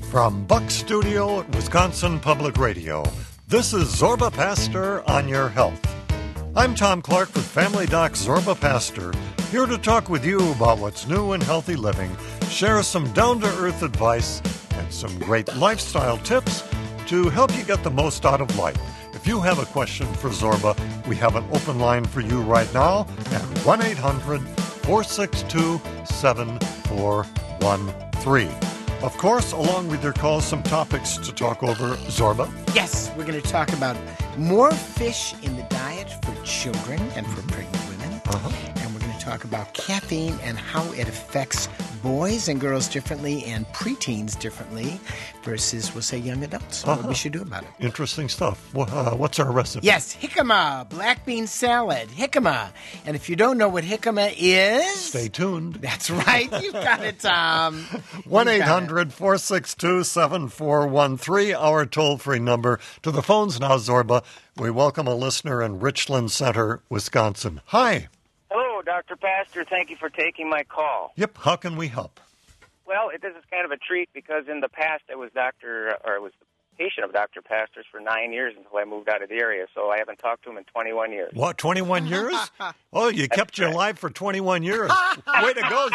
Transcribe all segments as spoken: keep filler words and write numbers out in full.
From Buck Studio at Wisconsin Public Radio, this is Zorba Pastor on Your Health. I'm Tom Clark with Family Doc Zorba Pastor, here to talk with you about what's new in healthy living, share some down-to-earth advice, and some great lifestyle tips to help you get the most out of life. If you have a question for Zorba, we have an open line for you right now at one eight hundred four six two seven four one three. Of course, along with your calls, some topics to talk over. Zorba? Yes, we're going to talk about more fish in the diet for children and for pregnant women. Uh-huh. And we're going to talk about caffeine and how it affects boys and girls differently and preteens differently versus, we'll say, young adults. Uh-huh. What we should do about it. Interesting stuff. Well, uh, what's our recipe? Yes, jicama, black bean salad, jicama. And if you don't know what jicama is... Stay tuned. That's right. You've got it, Tom. one eight hundred four six two seven four one three, our toll-free number. To the phones now, Zorba. We welcome a listener in Richland Center, Wisconsin. Hi. Hello, Doctor Pastor. Thank you for taking my call. Yep. How can we help? Well, it, this is kind of a treat because in the past I was doctor, or I was the patient of Doctor Pastor's for nine years until I moved out of the area, so I haven't talked to him in twenty-one years. What, twenty-one years? Oh, you kept your life for twenty-one years. Way to go,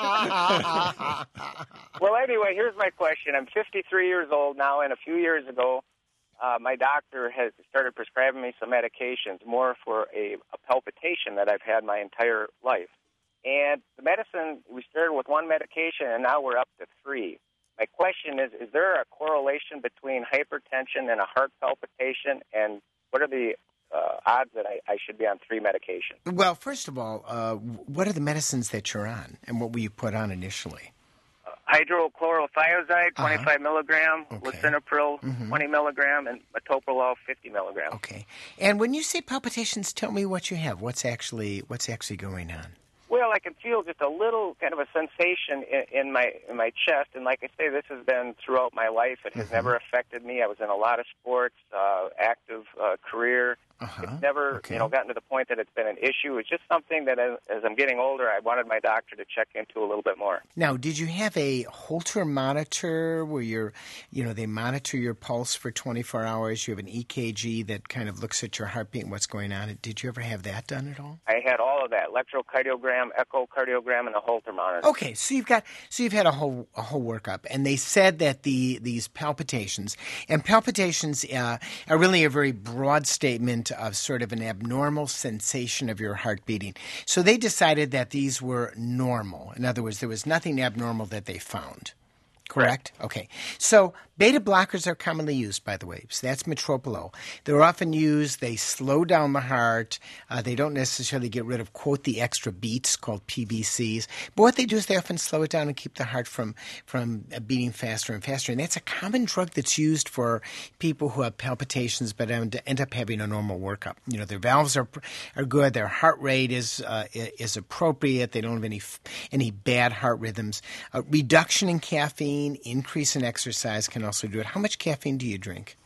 Zorba. Well, anyway, here's my question. I'm fifty-three years old now, and a few years ago, uh, my doctor has started prescribing me some medications, more for a, a palpitation that I've had my entire life. And the medicine, we started with one medication, and now we're up to three. My question is, is there a correlation between hypertension and a heart palpitation, and what are the uh, odds that I, I should be on three medications? Well, first of all, uh, what are the medicines that you're on, and what were you put on initially? Uh, hydrochlorothiazide, twenty-five uh-huh. milligram, okay. lisinopril, mm-hmm. twenty milligram, and metoprolol, fifty milligram. Okay. And when you say palpitations, tell me what you have. What's actually what's actually going on? Well, I can feel just a little kind of a sensation in, in my in my chest, and like I say, this has been throughout my life. It has mm-hmm. never affected me. I was in a lot of sports, uh, active uh, career. Uh-huh. It's never, okay. you know, gotten to the point that it's been an issue. It's just something that, as, as I'm getting older, I wanted my doctor to check into a little bit more. Now, did you have a Holter monitor where you're, you know, they monitor your pulse for twenty-four hours? You have an E K G that kind of looks at your heartbeat and what's going on. Did you ever have that done at all? I had all of that: electrocardiogram, echocardiogram, and a Holter monitor. Okay, so you've got, so you've had a whole a whole workup, and they said that the these palpitations and palpitations uh, are really a very broad statement of sort of an abnormal sensation of your heart beating. So they decided that these were normal. In other words, there was nothing abnormal that they found. Correct? Okay. So beta blockers are commonly used, by the way. So that's metoprolol. They're often used. They slow down the heart. Uh, they don't necessarily get rid of, quote, the extra beats called P B Cs. But what they do is they often slow it down and keep the heart from, from beating faster and faster. And that's a common drug that's used for people who have palpitations but end up having a normal workup. You know, their valves are are good. Their heart rate is uh, is appropriate. They don't have any, any bad heart rhythms. Uh, reduction in caffeine, increase in exercise can also do it. How much caffeine do you drink?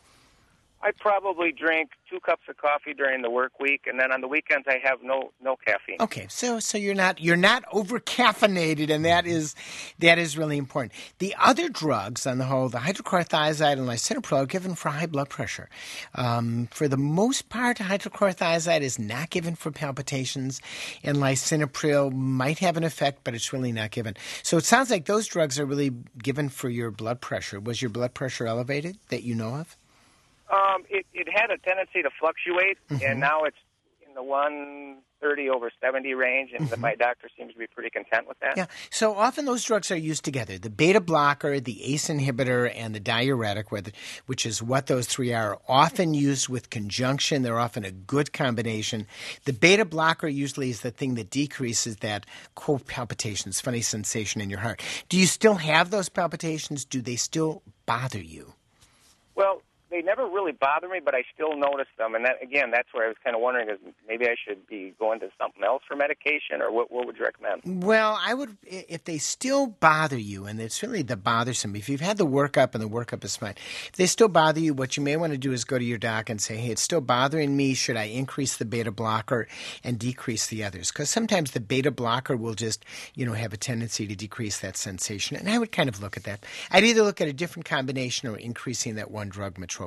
I probably drink two cups of coffee during the work week, and then on the weekends I have no no caffeine. Okay, so so you're not you're not over caffeinated, and that is that is really important. The other drugs, on the whole, the hydrochlorothiazide and lisinopril, are given for high blood pressure. Um, for the most part, hydrochlorothiazide is not given for palpitations, and lisinopril might have an effect, but it's really not given. So it sounds like those drugs are really given for your blood pressure. Was your blood pressure elevated that you know of? Um, it, it had a tendency to fluctuate, mm-hmm. and now it's in the one thirty over seventy range, and mm-hmm. my doctor seems to be pretty content with that. Yeah, so often those drugs are used together. The beta blocker, the A C E inhibitor, and the diuretic, which is what those three are, often used with conjunction. They're often a good combination. The beta blocker usually is the thing that decreases that, quote, palpitations, funny sensation in your heart. Do you still have those palpitations? Do they still bother you? Well, they never really bother me, but I still notice them. And that, again, that's where I was kind of wondering, is maybe I should be going to something else for medication, or what, what would you recommend? Well, I would, if they still bother you, and it's really the bothersome, if you've had the workup and the workup is fine, if they still bother you, what you may want to do is go to your doc and say, hey, it's still bothering me. Should I increase the beta blocker and decrease the others? Because sometimes the beta blocker will just, you know, have a tendency to decrease that sensation. And I would kind of look at that. I'd either look at a different combination or increasing that one drug, metropolol.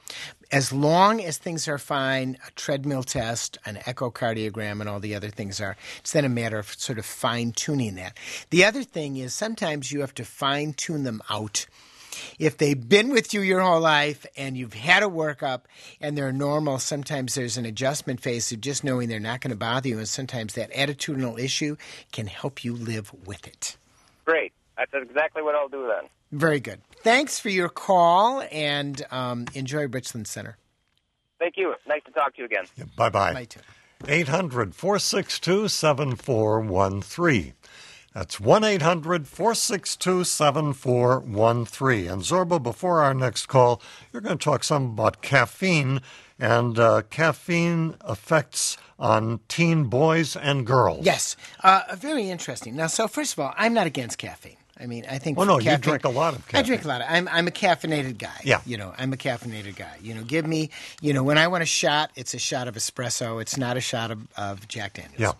As long as things are fine, a treadmill test, an echocardiogram, and all the other things are, it's then a matter of sort of fine-tuning that. The other thing is sometimes you have to fine-tune them out. If they've been with you your whole life and you've had a workup and they're normal, sometimes there's an adjustment phase of just knowing they're not going to bother you, and sometimes that attitudinal issue can help you live with it. Great. That's exactly what I'll do then. Very good. Thanks for your call, and um, enjoy Richland Center. Thank you. Nice to talk to you again. Yeah, bye-bye. Bye, too. eight hundred, four six two, seven four one three. That's one eight hundred, four six two, seven four one three. And Zorba, before our next call, you're going to talk some about caffeine and uh, caffeine effects on teen boys and girls. Yes, uh, very interesting. Now, so first of all, I'm not against caffeine. I mean, I think. Oh no, caffeine, you drink a lot of caffeine. I drink a lot. Of, I'm I'm a caffeinated guy. Yeah. You know, I'm a caffeinated guy. You know, give me. You know, when I want a shot, it's a shot of espresso. It's not a shot of, of Jack Daniels. Yeah.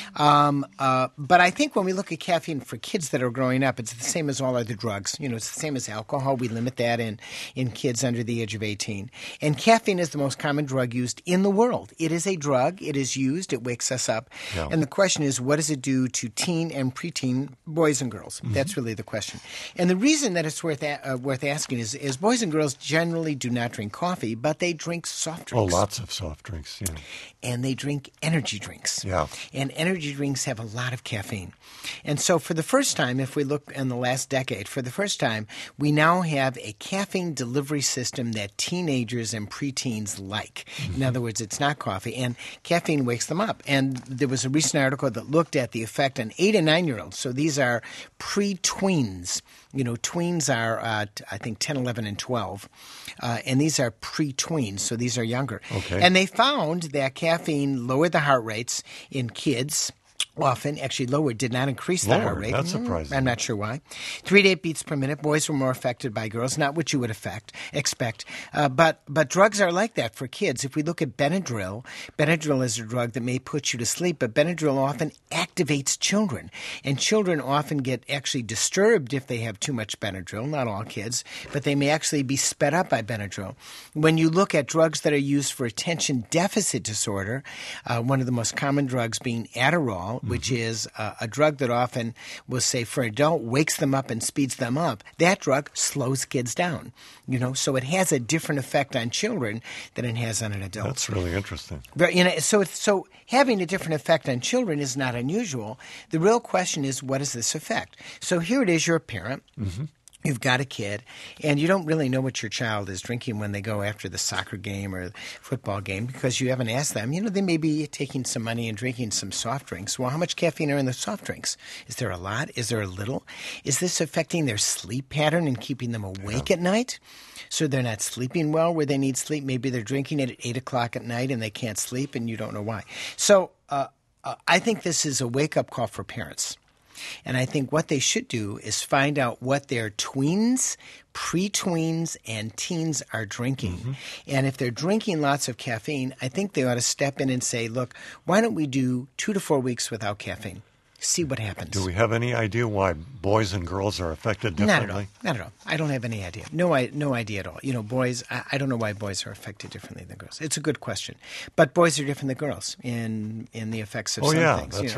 Um. Uh. But I think when we look at caffeine for kids that are growing up, it's the same as all other drugs. You know, it's the same as alcohol. We limit that in in kids under the age of eighteen. And caffeine is the most common drug used in the world. It is a drug. It is used. It wakes us up. Yeah. And the question is, what does it do to teen and preteen boys and girls? Mm-hmm. That's really the question. And the reason that it's worth a, uh, worth asking is, is boys and girls generally do not drink coffee, but they drink soft drinks. Oh, lots of soft drinks, yeah. And they drink energy drinks. Yeah. And energy drinks have a lot of caffeine. And so for the first time, if we look in the last decade, for the first time, we now have a caffeine delivery system that teenagers and preteens like. Mm-hmm. In other words, it's not coffee. And caffeine wakes them up. And there was a recent article that looked at the effect on eight and nine-year-olds. So these are pre-tweens. You know, tweens are, uh, I think, ten, eleven, and twelve. Uh, and these are pre-tweens, so these are younger. Okay. And they found that caffeine lowered the heart rates in kids. Often, actually lowered, did not increase the Lowered, heart rate. that's surprising. I'm not sure why. Three to eight beats per minute. Boys were more affected by girls, not what you would affect, expect. Uh, but but drugs are like that for kids. If we look at Benadryl, Benadryl is a drug that may put you to sleep, but Benadryl often activates children. And children often get actually disturbed if they have too much Benadryl. Not all kids, but they may actually be sped up by Benadryl. When you look at drugs that are used for attention deficit disorder, uh, one of the most common drugs being Adderall, which is uh, a drug that often will say for an adult wakes them up and speeds them up. That drug slows kids down, you know, so it has a different effect on children than it has on an adult. That's really interesting. But, you know, so it's, so having a different effect on children is not unusual. The real question is, what is this effect? So here it is, you're a parent. Mm-hmm. You've got a kid, and you don't really know what your child is drinking when they go after the soccer game or football game because you haven't asked them. You know, they may be taking some money and drinking some soft drinks. Well, how much caffeine are in the soft drinks? Is there a lot? Is there a little? Is this affecting their sleep pattern and keeping them awake yeah. at night? So they're not sleeping well where they need sleep. Maybe they're drinking it at eight o'clock at night and they can't sleep and you don't know why. So uh, uh, I think this is a wake-up call for parents. And I think what they should do is find out what their tweens, pre-tweens, and teens are drinking. Mm-hmm. And if they're drinking lots of caffeine, I think they ought to step in and say, look, why don't we do two to four weeks without caffeine? See what happens. Do we have any idea why boys and girls are affected differently? Not at all. Not at all. I don't have any idea. No, I, no idea at all. You know, boys, I, I don't know why boys are affected differently than girls. It's a good question. But boys are different than girls in in the effects of oh, some yeah, things. That's you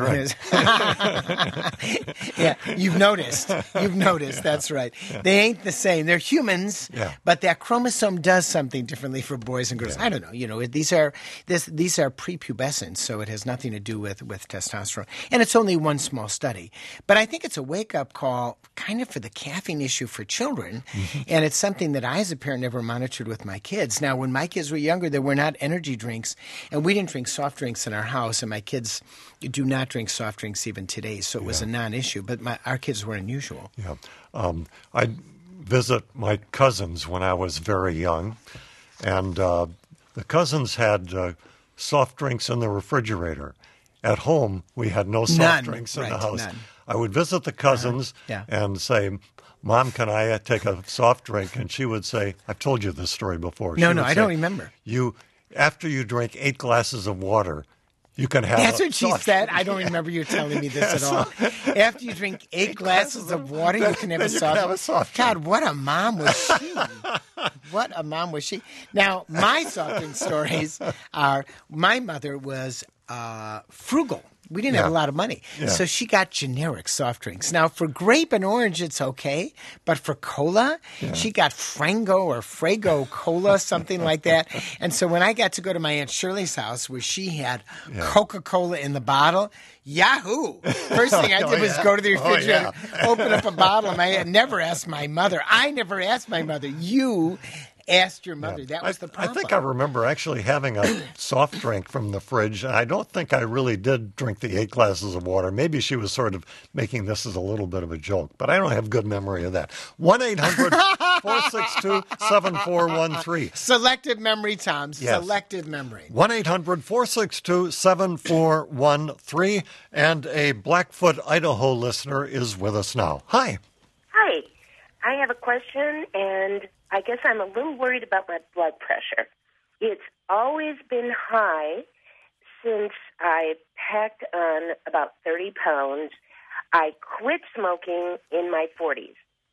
know? right. Yeah, you've noticed. You've noticed. That's right. Yeah. They ain't the same. They're humans, yeah. but that chromosome does something differently for boys and girls. Yeah. I don't know. You know, these are this, these are prepubescent, so it has nothing to do with, with testosterone. And it's only one small study. But I think it's a wake-up call kind of for the caffeine issue for children, mm-hmm. and it's something that I as a parent never monitored with my kids. Now, when my kids were younger, there were not energy drinks, and we didn't drink soft drinks in our house, and my kids do not drink soft drinks even today, so it was yeah. a non-issue. But my, our kids were unusual. Yeah. Um, I visit my cousins when I was very young, and uh, the cousins had uh, soft drinks in the refrigerator. At home, we had no soft None. drinks in Right, the house. none. I would visit the cousins Uh-huh. Yeah. and say, Mom, can I uh, take a soft drink? And she would say, I've told you this story before. No, She no, would I say, don't remember. You, after you drink eight glasses of water, you can have That's a what she soft said. drink. I don't remember you telling me this at all. After you drink eight glasses of water, you can have, then a, you soft can have a soft God, drink. what a mom was she? What a mom was she? Now, my soft drink stories are, my mother was uh, frugal. We didn't have Yeah. a lot of money. Yeah. So she got generic soft drinks. Now, for grape and orange, it's okay. But for cola, she got Frango or Frago cola, something like that. And so when I got to go to my Aunt Shirley's house where she had Coca-Cola in the bottle, yahoo! First thing I did Oh, was yeah. go to the Oh, refrigerator, yeah. open up a bottle, and I had never asked my mother. I never asked my mother. You asked your mother. That was I, the problem. I think I remember actually having a soft drink from the fridge, and I don't think I really did drink the eight glasses of water. Maybe she was sort of making this as a little bit of a joke, but I don't have good memory of that. one eight hundred four six two seven four one three. Selective memory, Tom. Yes. Selective memory. one eight hundred four six two seven four one three. And a Blackfoot, Idaho listener is with us now. Hi. Hi. I have a question, and I guess I'm a little worried about my blood pressure. It's always been high since I packed on about thirty pounds. I quit smoking in my forties,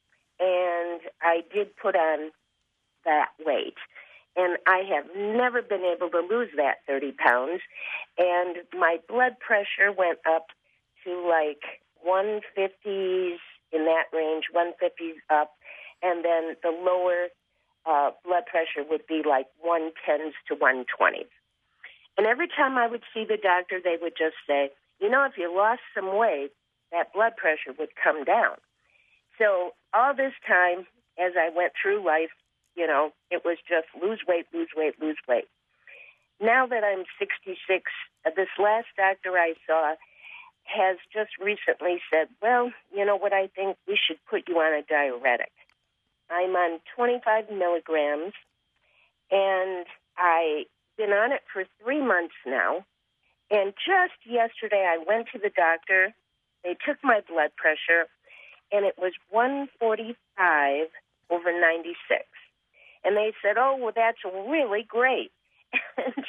and I did put on that weight. And I have never been able to lose that thirty pounds, and my blood pressure went up to like one fifties, in that range, one fifties up, and then the lower uh, blood pressure would be like one tens to one twenties. And every time I would see the doctor, they would just say, you know, if you lost some weight, that blood pressure would come down. So all this time, as I went through life, you know, it was just lose weight, lose weight, lose weight. Now that I'm sixty-six, uh, this last doctor I saw has just recently said, well, you know what, I think we should put you on a diuretic. I'm on twenty-five milligrams, and I've been on it for three months now. And just yesterday I went to the doctor. They took my blood pressure, and it was one forty-five over ninety-six. And they said, oh, well, that's really great. And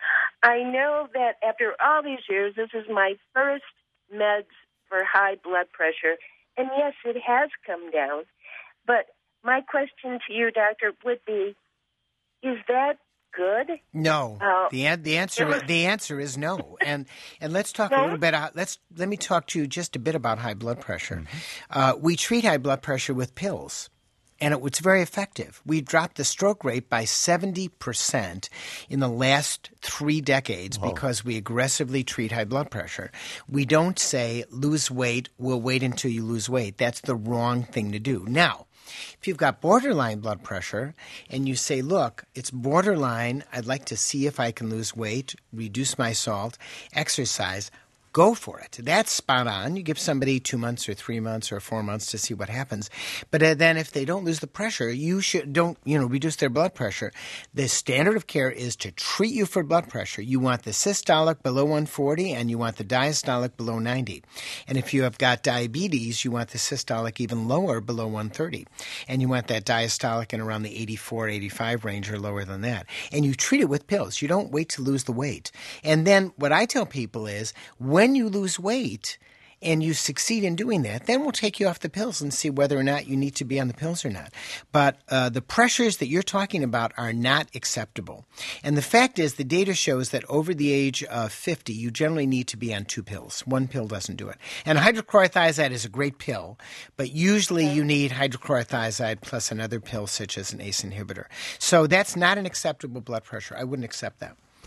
I know that after all these years, this is my first meds for high blood pressure. And yes, it has come down. But my question to you, doctor, would be, is that good? No. Uh, the an- the answer it was- the answer is no. And and let's talk a No? little bit. Uh, let's let me talk to you just a bit about high blood pressure. Uh, we treat high blood pressure with pills. And it was very effective. We dropped the stroke rate by seventy percent in the last three decades because we aggressively treat high blood pressure. We don't say lose weight, we'll wait until you lose weight. That's the wrong thing to do. Now, if you've got borderline blood pressure and you say, look, it's borderline, I'd like to see if I can lose weight, reduce my salt, exercise, go for it. That's spot on. You give somebody two months or three months or four months to see what happens. But uh, then if they don't lose the pressure, you should don't, you know, reduce their blood pressure. The standard of care is to treat you for blood pressure. You want the systolic below one forty and you want the diastolic below ninety. And if you have got diabetes, you want the systolic even lower below one thirty. And you want that diastolic in around the eighty-four, eighty-five range or lower than that. And you treat it with pills. You don't wait to lose the weight. And then what I tell people is when you lose weight and you succeed in doing that, then we'll take you off the pills and see whether or not you need to be on the pills or not. But uh, the pressures that you're talking about are not acceptable. And the fact is the data shows that over the age of fifty, you generally need to be on two pills. One pill doesn't do it. And hydrochlorothiazide is a great pill, but usually you need hydrochlorothiazide plus another pill such as an A C E inhibitor. So that's not an acceptable blood pressure. I wouldn't accept that.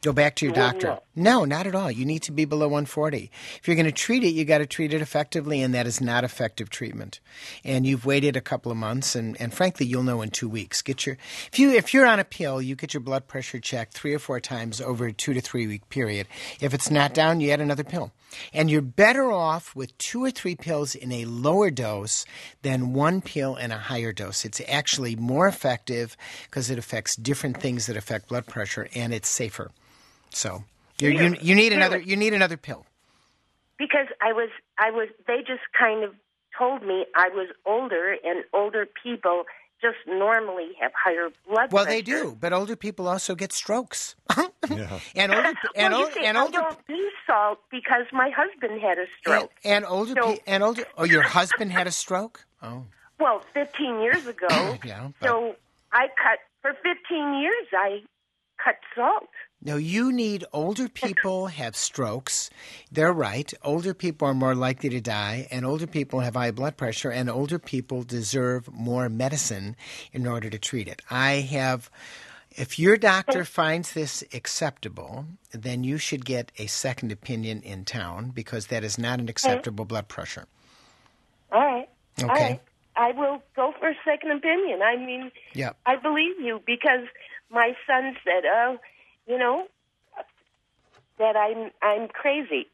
Go back to your Well, doctor. no. No, not at all. You need to be below one forty. If you're going to treat it, you got to treat it effectively, and that is not effective treatment. And you've waited a couple of months, and, and frankly, you'll know in two weeks. Get your if you if you're on a pill, you get your blood pressure checked three or four times over a two to three week period. If it's not down, you add another pill. And you're better off with two or three pills in a lower dose than one pill in a higher dose. It's actually more effective because it affects different things that affect blood pressure, and it's safer. So you're, you you need another you need another pill. Because I was I was they just kind of told me I was older, and older people just normally have higher blood Well, pressure. they do, but older people also get strokes. Yeah. and older and, well, you old, see, and I older don't use salt because my husband had a stroke. and, and older So- pe- and older. Oh, your husband had a stroke. Oh, Well, fifteen years ago. Yeah, but- So I cut for fifteen years. I cut salt. no, you need older people have strokes. They're right. Older people are more likely to die, and older people have high blood pressure, and older people deserve more medicine in order to treat it. I have. If your doctor finds this acceptable, then you should get a second opinion in town because that is not an acceptable blood pressure. All right. Okay. All right. I will go for a second opinion. I mean, Yeah. I believe you because my son said, "Oh, you know, that I'm I'm crazy."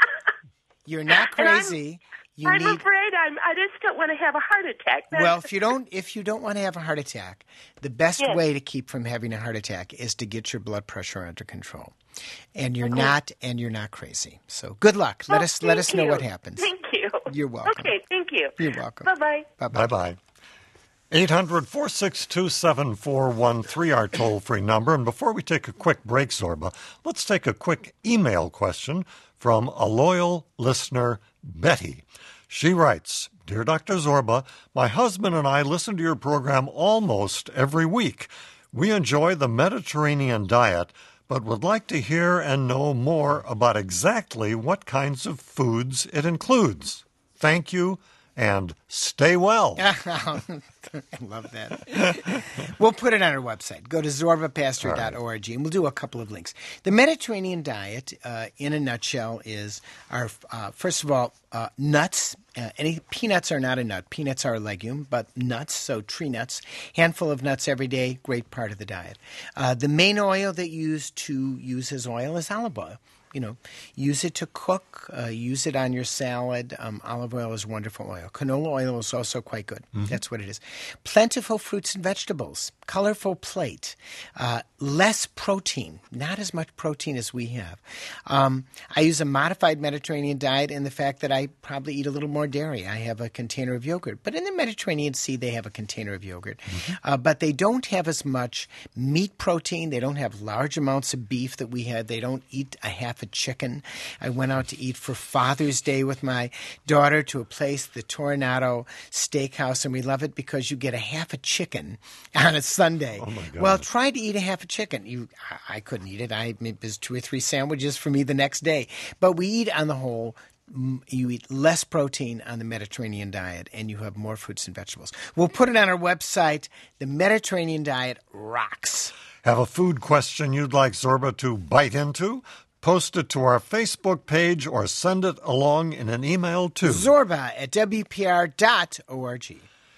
You're not And I'm- crazy. You I'm need afraid I'm. I just don't want to have a heart attack. That's- Well, if you don't if you don't want to have a heart attack, the best Yes. way to keep from having a heart attack is to get your blood pressure under control. And you're not and you're not crazy. So good luck. Let Oh, us let thank us know you. what happens. Thank you. You're welcome. Okay, thank you. You're welcome. Bye-bye. Bye-bye. Bye-bye. eight hundred, four six two, seven four one three, our toll-free number. And before we take a quick break, Zorba, let's take a quick email question from a loyal listener, Betty. She writes, Dear Doctor Zorba, my husband and I listen to your program almost every week. We enjoy the Mediterranean diet, but would like to hear and know more about exactly what kinds of foods it includes. Thank you, and stay well. I love that. We'll put it on our website. Go to zorba pastor dot org, and we'll do a couple of links. The Mediterranean diet, uh, in a nutshell, is our uh, first of all uh, nuts. Uh, any peanuts are not a nut. Peanuts are a legume, but nuts, so tree nuts, handful of nuts every day, great part of the diet. Uh, the main oil that you use to use as oil is olive oil. You know, use it to cook, uh, use it on your salad. Um, olive oil is wonderful oil. Canola oil is also quite good. Mm-hmm. That's what it is. Plentiful fruits and vegetables, colorful plate, uh, less protein, not as much protein as we have. Um, I use a modified Mediterranean diet in the fact that I probably eat a little more dairy. I have a container of yogurt. But in the Mediterranean Sea, they have a container of yogurt. Mm-hmm. Uh, but they don't have as much meat protein. They don't have large amounts of beef that we had. They don't eat a half a chicken. I went out to eat for Father's Day with my daughter to a place, the Toronado Steakhouse, and we love it because you get a half a chicken on a Sunday. Oh, my God. Well, try to eat a half a chicken. You, I, I couldn't eat it. I it was two or three sandwiches for me the next day. But we eat on the whole. You eat less protein on the Mediterranean diet, and you have more fruits and vegetables. We'll put it on our website. The Mediterranean diet rocks. Have a food question you'd like Zorba to bite into? Post it to our Facebook page or send it along in an email to Zorba at W P R dot org.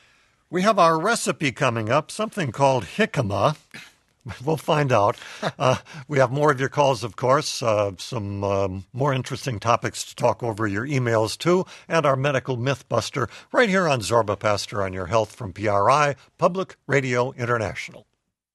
We have our recipe coming up, something called jicama. We'll find out. Uh, we have more of your calls, of course, uh, some um, more interesting topics to talk over your emails, too, and our medical mythbuster right here on Zorba Pastor on Your Health from P R I, Public Radio International.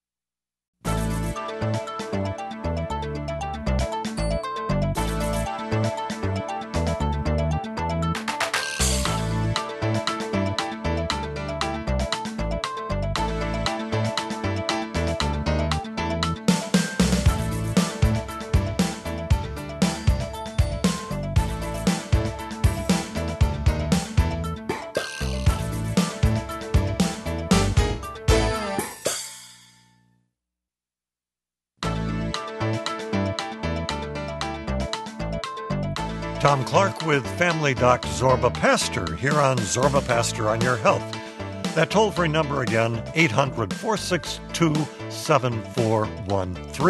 Tom Clark with Family Doc Zorba Pastor here on Zorba Pastor on Your Health. That toll-free number again, eight hundred, four six two, seven four one three.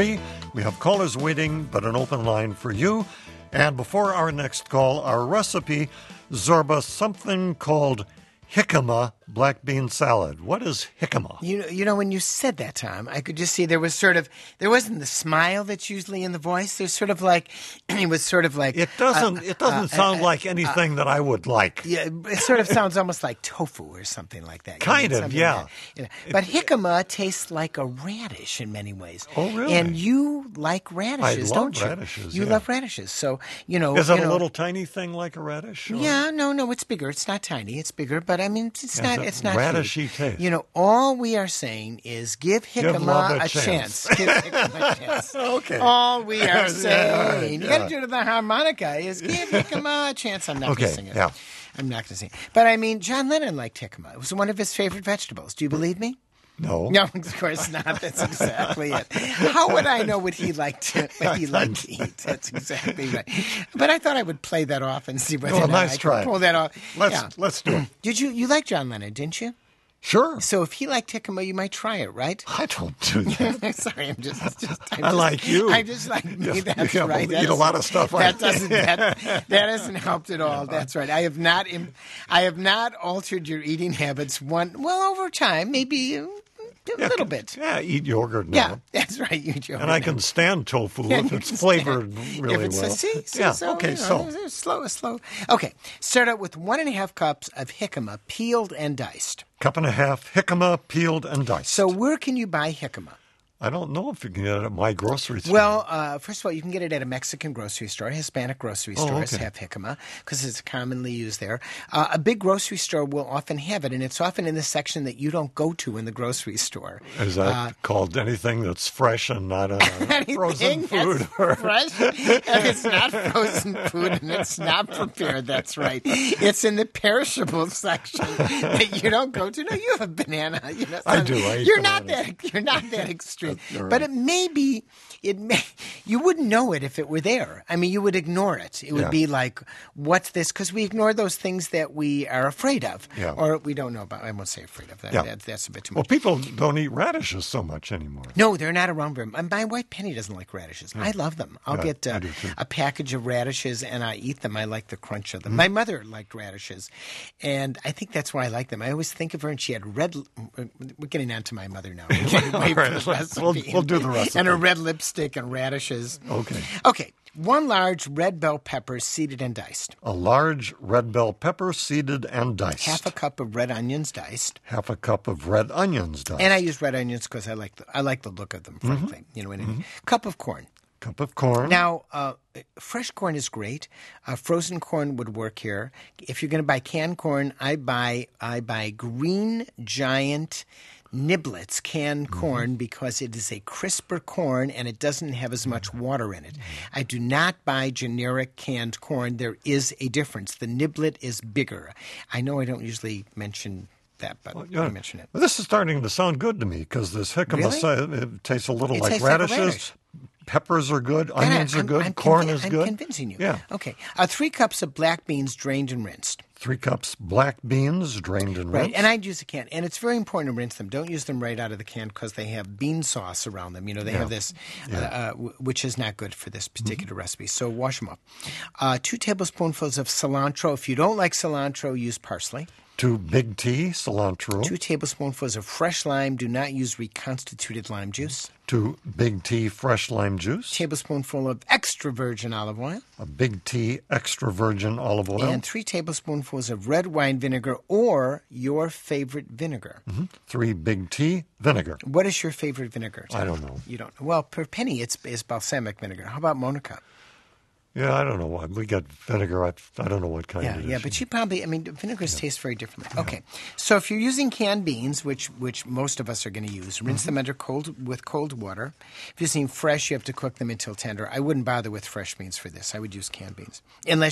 We have callers waiting, but an open line for you. And before our next call, our recipe, Zorba, something called jicama black bean salad. What is jicama? You know, you know, when you said that, Tom, I could just see there was sort of, there wasn't the smile that's usually in the voice. There's sort of like, it was sort of like. It doesn't, uh, it doesn't uh, sound uh, like anything uh, that I would like. Yeah, it sort of sounds almost like tofu or something like that. Kind you know, of, yeah. Like you know. But jicama tastes like a radish in many ways. Oh, really? And you like radishes, I love don't you? radishes, You yeah. love radishes. So, you know. Is it you a know, little tiny thing like a radish? Or? Yeah, no, no, it's bigger. It's not tiny. It's bigger, but I mean, it's Is not. it It's not radishy huge. taste? You know, all we are saying is give Give love jicama a a chance. chance. Give jicama a chance. Okay. All we Yeah, are saying, yeah. you got to do it to the harmonica, is give jicama a chance. I'm not Okay, going to sing it. yeah. I'm not going to sing it. But I mean, John Lennon liked jicama. It was one of his favorite vegetables. Do you believe me? No. No, of course not. That's exactly it. How would I know what he liked to, what he liked to eat? That's exactly right. But I thought I would play that off and see whether Well, or not nice I could try. pull that off. Let's Yeah. let's do it. Did you you like John Lennon, didn't you? Sure. So if he liked jicama, you might try it, right? I don't do that. Sorry, I'm just. just I'm I just, like you. I just like me. You That's have- right. you eat That's- a lot of stuff. That doesn't. That, that hasn't helped at all. That's right. I have not. Im- I have not altered your eating habits. One. Well, over time, maybe a Yeah, little bit. Yeah, eat yogurt now. Yeah, that's right. You do. And I can stand tofu Yeah, if you it's can flavored stand- really if it's well. A, see, see, yeah, so, okay, you know, so slow, slow. Okay, start out with one and a half cups of jicama, peeled and diced. cup and a half jicama peeled and diced. So where can you buy jicama? I don't know if you can get it at my grocery store. Well, uh, first of all, you can get it at a Mexican grocery store. Hispanic grocery Oh, stores okay. have jicama because it's commonly used there. Uh, a big grocery store will often have it, and it's often in the section that you don't go to in the grocery store. is that uh, called anything that's fresh and not a Anything frozen food? that's Or fresh, and it's not frozen food, and it's not prepared. That's right. It's in the perishable section that you don't go to. No, you have a banana. You know, I do. I eat you're not bananas. that. You're not that extreme. You're But right. it may be. It may. You wouldn't know it if it were there. I mean, you would ignore it. It would Yeah. be like, "What's this?" Because we ignore those things that we are afraid of, Yeah. or we don't know about. I won't say afraid of that. Yeah. that that's a bit too well, much. people don't eat radishes so much anymore. No, they're not around very much. My wife Penny doesn't like radishes. I love them. I'll Yeah, get I uh, do too. a package of radishes and I eat them. I like the crunch of them. Mm-hmm. My mother liked radishes, and I think that's why I like them. I always think of her, and she had red. We're getting on to my mother now. We're getting away All right, from the let's- we'll- recipe. we'll do the recipe. And a red lipstick and radishes. Okay. Okay. One large red bell pepper seeded and diced. A large red bell pepper seeded and diced. Half a cup of red onions diced. Half a cup of red onions diced. And I use red onions because I like the I like the look of them. Frankly, Mm-hmm. you know, and a cup of corn. cup of corn. Now, uh, fresh corn is great. Uh, frozen corn would work here. If you're going to buy canned corn, I buy I buy Green Giant Niblets canned corn because it is a crisper corn and it doesn't have as much water in it. I do not buy generic canned corn. There is a difference. The niblet is bigger. I know I don't usually mention that, but Yeah. I mention it. Well, this is starting to sound good to me because this jicama Really? sa- it tastes a little It like tastes like a radishes. radish. Peppers are good. And I- Onions are I'm- good. I'm corn convi- is I'm good. convincing you. Yeah. Okay. Uh, three cups of black beans drained and rinsed. Three cups black beans drained and Right, rinsed. and I'd use a can. And it's very important to rinse them. Don't use them right out of the can because they have bean sauce around them. You know, they have this, uh, uh, w- which is not good for this particular recipe. So wash them up. Uh, two tablespoonfuls of cilantro. If you don't like cilantro, use parsley. Two big tea cilantro. Two tablespoonfuls of fresh lime. Do not use reconstituted lime juice. Two big tea fresh lime juice. Tablespoonful of extra virgin olive oil. A big tea extra virgin olive oil. And three tablespoonfuls of red wine vinegar or your favorite vinegar. Three big tea vinegar. What is your favorite vinegar? I don't know. You don't. Well, per penny, it's, it's balsamic vinegar. How about Monica? Yeah, I don't know why. We got vinegar. I, I don't know what kind Yeah, it is. yeah, but you probably, I mean, vinegars taste very differently. Okay, so if you're using canned beans, which which most of us are going to use, rinse them under cold with cold water. If you're using fresh, you have to cook them until tender. I wouldn't bother with fresh beans for this. I would use canned beans, unless you're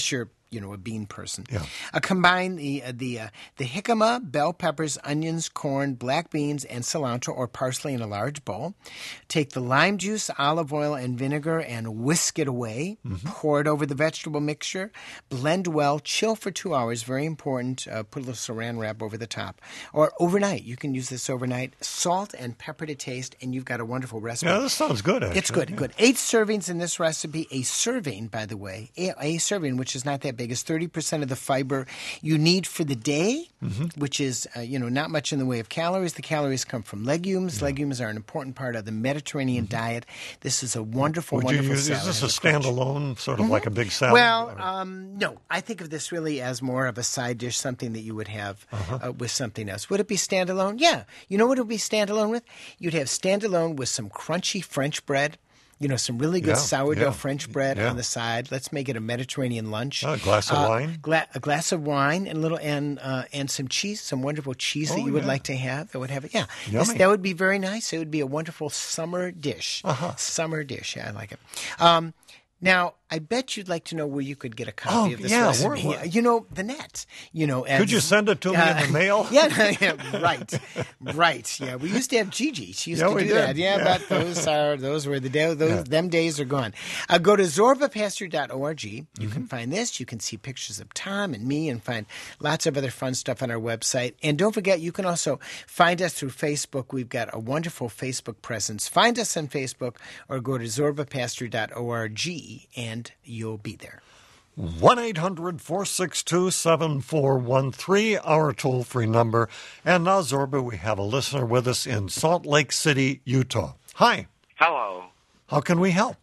you know, a bean person. Yeah. Uh, combine the uh, the uh, the jicama, bell peppers, onions, corn, black beans, and cilantro or parsley in a large bowl. Take the lime juice, olive oil, and vinegar and whisk it away. Mm-hmm. Pour it over the vegetable mixture. Blend well. Chill for two hours. Very important. Uh, put a little saran wrap over the top. Or overnight. You can use this overnight. Salt and pepper to taste, and you've got a wonderful recipe. Yeah, this sounds good, actually. It's good, yeah. good. Eight servings in this recipe. A serving, by the way, a, a serving, which is not that big, is thirty percent of the fiber you need for the day, mm-hmm. which is, uh, you know, not much in the way of calories. The calories come from legumes. Yeah. Legumes are an important part of the Mediterranean mm-hmm. diet. This is a wonderful, Would wonderful you use, salad. Is this a standalone, sort of mm-hmm. like a big salad? Well, um, no. I think of this really as more of a side dish, something that you would have uh-huh. uh, with something else. Would it be standalone? Yeah. You know what it would be standalone with? You'd have standalone with some crunchy French bread. You know, some really good yeah, sourdough yeah, French bread yeah. on the side. Let's make it a Mediterranean lunch. Oh, a glass of uh, wine. Gla- a glass of wine and little and uh, and some cheese, some wonderful cheese oh, that you would yeah. like to have. That would have it. Yeah, Yummy. This, that would be very nice. It would be a wonderful summer dish. Uh-huh. Summer dish. Yeah, I like it. Um, now, I bet you'd like to know where you could get a copy oh, of this yeah, recipe. where, where? You know, the net. You know, as, could you send it to me uh, in the mail? yeah, yeah, right, right. Yeah, we used to have Gigi. She used yeah, to we do did. that. Yeah, yeah, but those are those were the day, those yeah. them days are gone. Uh, go to zorba pastor dot org. You mm-hmm. can find this. You can see pictures of Tom and me, and find lots of other fun stuff on our website. And don't forget, you can also find us through Facebook. We've got a wonderful Facebook presence. Find us on Facebook, or go to zorba pastor dot org, and you'll be there. one eight hundred four six two seven four one three, our toll-free number. And now, Zorba, we have a listener with us in Salt Lake City, Utah. Hi. Hello. How can we help?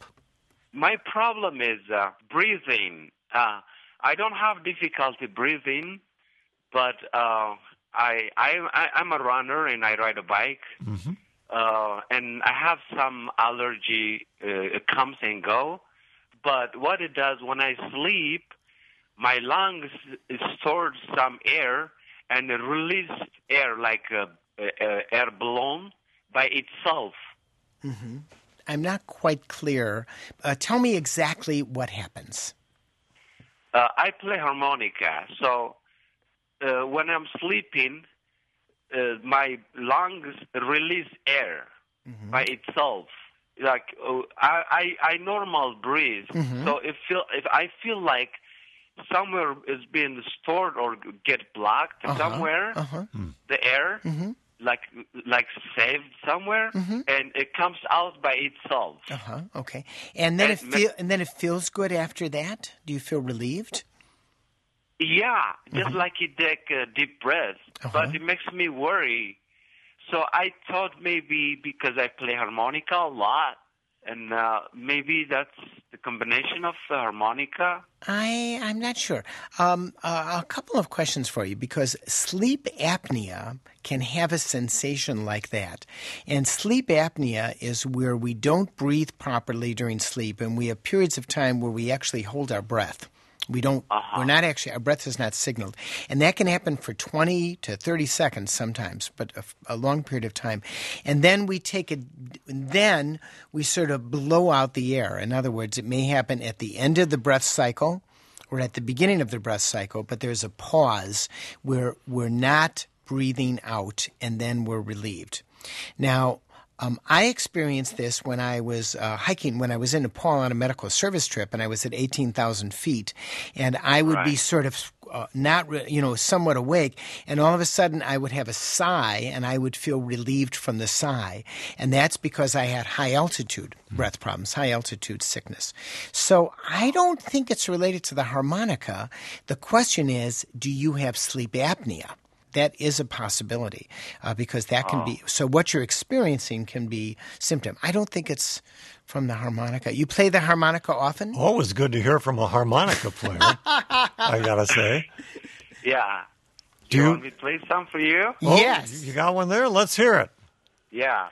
My problem is uh, breathing. Uh, I don't have difficulty breathing, but uh, I, I, I'm a runner and I ride a bike. Mm-hmm. Uh, and I have some allergy. Uh, it comes and go. But what it does, when I sleep, my lungs store some air and release air like a, a, a air balloon by itself. Mm-hmm. I'm not quite clear. Uh, tell me exactly what happens. Uh, I play harmonica, so uh, when I'm sleeping, uh, my lungs release air mm-hmm. by itself. Like uh, I, I, I normal breathe, mm-hmm. so if feel if I feel like somewhere is being stored or get blocked uh-huh. somewhere, uh-huh. the air mm-hmm. like like saved somewhere, mm-hmm. and it comes out by itself. Uh huh. Okay, and then and it feel and then it feels good after that. Do you feel relieved? Yeah, just mm-hmm. like you take a deep breath, uh-huh. but it makes me worry. So I thought maybe because I play harmonica a lot, and uh, maybe that's the combination of the harmonica. I, I'm not sure. Um, uh, a couple of questions for you, because sleep apnea can have a sensation like that. And sleep apnea is where we don't breathe properly during sleep, and we have periods of time where we actually hold our breath. We don't, uh-huh. we're not actually, our breath is not signaled. And that can happen for twenty to thirty seconds sometimes, but a, a long period of time. And then we take it, then we sort of blow out the air. In other words, it may happen at the end of the breath cycle or at the beginning of the breath cycle, but there's a pause where we're not breathing out and then we're relieved. Now, Um, I experienced this when I was uh, hiking, when I was in Nepal on a medical service trip, and I was at eighteen thousand feet, and I would right. be sort of uh, not, re- you know, somewhat awake, and all of a sudden I would have a sigh, and I would feel relieved from the sigh, and that's because I had high altitude breath problems, high altitude sickness. So I don't think it's related to the harmonica. The question is, do you have sleep apnea? That is a possibility uh, because that can oh. be – so what you're experiencing can be symptom. I don't think it's from the harmonica. You play the harmonica often? Always good to hear from a harmonica player, I got to say. Yeah. Do, Do you you want me to play some for you? Oh, yes. You got one there? Let's hear it. Yeah.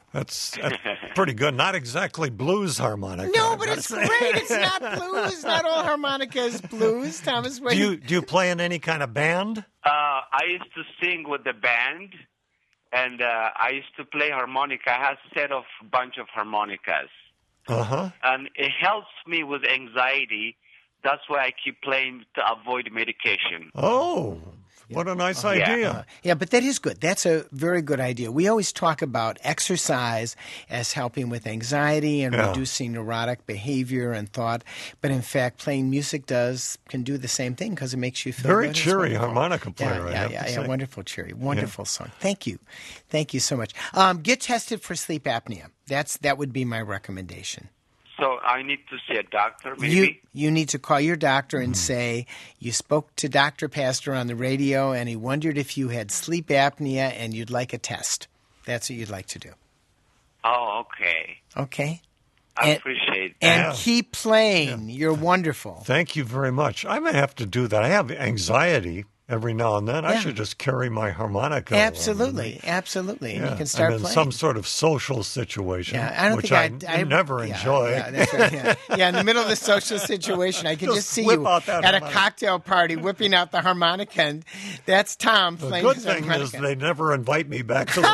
That's, that's pretty good. Not exactly blues harmonica. No, but it's great. It's not blues. Not all harmonica is blues, Thomas. Do you do you play in any kind of band? Uh, I used to sing with the band, and uh, I used to play harmonica. I have a set of bunch of harmonicas. Uh-huh. And it helps me with anxiety. That's why I keep playing to avoid medication. Oh, what a nice uh, idea. Yeah. Uh, yeah, but that is good. That's a very good idea. We always talk about exercise as helping with anxiety and yeah. reducing neurotic behavior and thought. But in fact, playing music does can do the same thing because it makes you feel very good. cheery harmonica player. Yeah, I yeah, yeah, yeah. yeah. Wonderful, cheery. Wonderful yeah. song. Thank you. Thank you so much. Um, get tested for sleep apnea. That's That would be my recommendation. So I need to see a doctor, maybe? You, you need to call your doctor and mm. say you spoke to Doctor Pastor on the radio and he wondered if you had sleep apnea and you'd like a test. That's what you'd like to do. Oh, okay. Okay. I and, appreciate that. And yeah. keep playing. Yeah. You're wonderful. Thank you very much. I may have to do that. I have anxiety every now and then. Yeah. I should just carry my harmonica. Absolutely, absolutely. And yeah. you can start I'm in playing. some sort of social situation, yeah, I don't which think I, I never yeah, enjoy. Yeah, that's right, yeah. yeah, in the middle of the social situation, I can just, just see whip you out that at harmonica. a cocktail party whipping out the harmonica, and that's Tom the playing good his thing harmonica. is they never invite me back to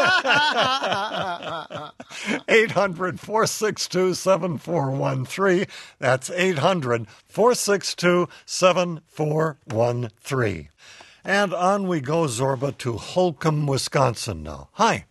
the eight hundred, four six two, seven four one three. That's eight hundred, four six two, seven four one three. And on we go, Zorba, to Holcomb, Wisconsin now. Hi.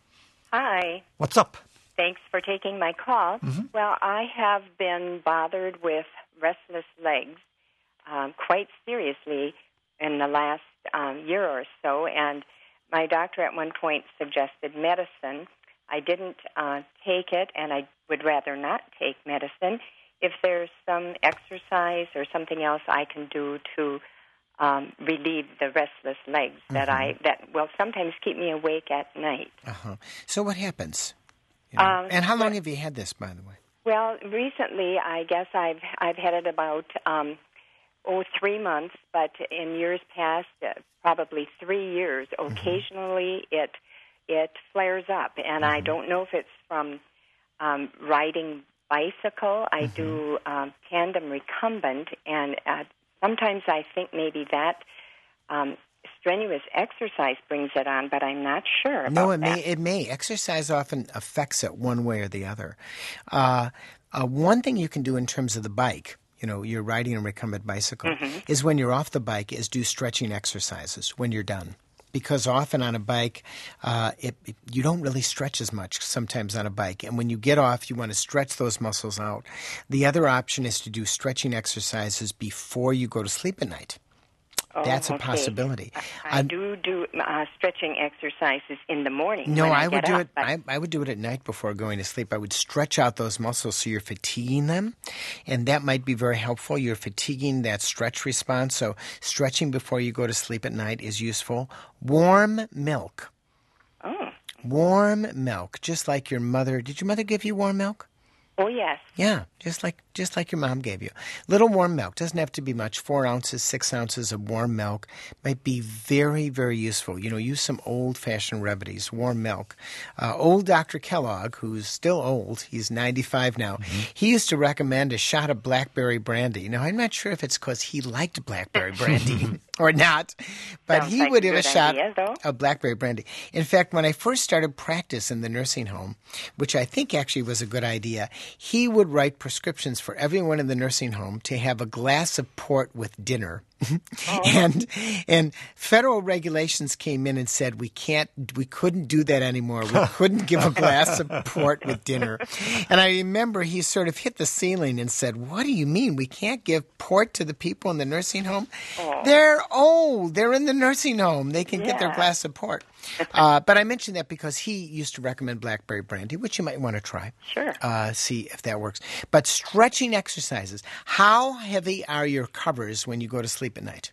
Hi. What's up? Thanks for taking my call. Mm-hmm. Well, I have been bothered with restless legs um, quite seriously in the last um, year or so, and my doctor at one point suggested medicine. I didn't uh, take it, and I would rather not take medicine. If there's some exercise or something else I can do to Um, relieve the restless legs that mm-hmm. I that will sometimes keep me awake at night. Uh-huh. So what happens? You know? um, and how long have you had this, by the way? Well, recently, I guess I've I've had it about um, oh three months, but in years past, uh, probably three years. Mm-hmm. Occasionally, it it flares up, and mm-hmm. I don't know if it's from um, riding bicycle. I mm-hmm. do um, tandem recumbent, and uh, sometimes I think maybe that um, strenuous exercise brings it on, but I'm not sure about No, it that. may. It may. Exercise often affects it one way or the other. Uh, uh, one thing you can do in terms of the bike, you know, you're riding a recumbent bicycle, mm-hmm. is when you're off the bike is do stretching exercises when you're done. Because often on a bike, uh, it, it, you don't really stretch as much sometimes on a bike. And when you get off, you want to stretch those muscles out. The other option is to do stretching exercises before you go to sleep at night. Oh, That's a okay. possibility. I, I do do uh, stretching exercises in the morning. No, when I, I would get do up, it. but... I, I would do it at night before going to sleep. I would stretch out those muscles so you're fatiguing them, and that might be very helpful. You're fatiguing that stretch response, so stretching before you go to sleep at night is useful. Warm milk. Oh. Warm milk, just like your mother. Did your mother give you warm milk? Oh, yes. Yeah, just like just like your mom gave you. Little warm milk. Doesn't have to be much. Four ounces, six ounces of warm milk might be very, very useful. You know, use some old-fashioned remedies, warm milk. Uh, old Doctor Kellogg, who's still old, he's ninety-five now, mm-hmm. he used to recommend a shot of blackberry brandy. Now, I'm not sure if it's because he liked blackberry brandy or not, but Sounds he like would a have a good shot idea, of blackberry brandy. In fact, when I first started practice in the nursing home, which I think actually was a good idea, he would write prescriptions for everyone in the nursing home to have a glass of port with dinner. Oh. and and federal regulations came in and said we can't we couldn't do that anymore. We couldn't give a glass of port with dinner. And I remember he sort of hit the ceiling and said, "What do you mean we can't give port to the people in the nursing home? Oh. They're old. They're in the nursing home. They can yeah. get their glass of port." Uh, but I mentioned that because he used to recommend blackberry brandy, which you might want to try. Sure. Uh, see if that works. But stretching exercises. How heavy are your covers when you go to sleep at night?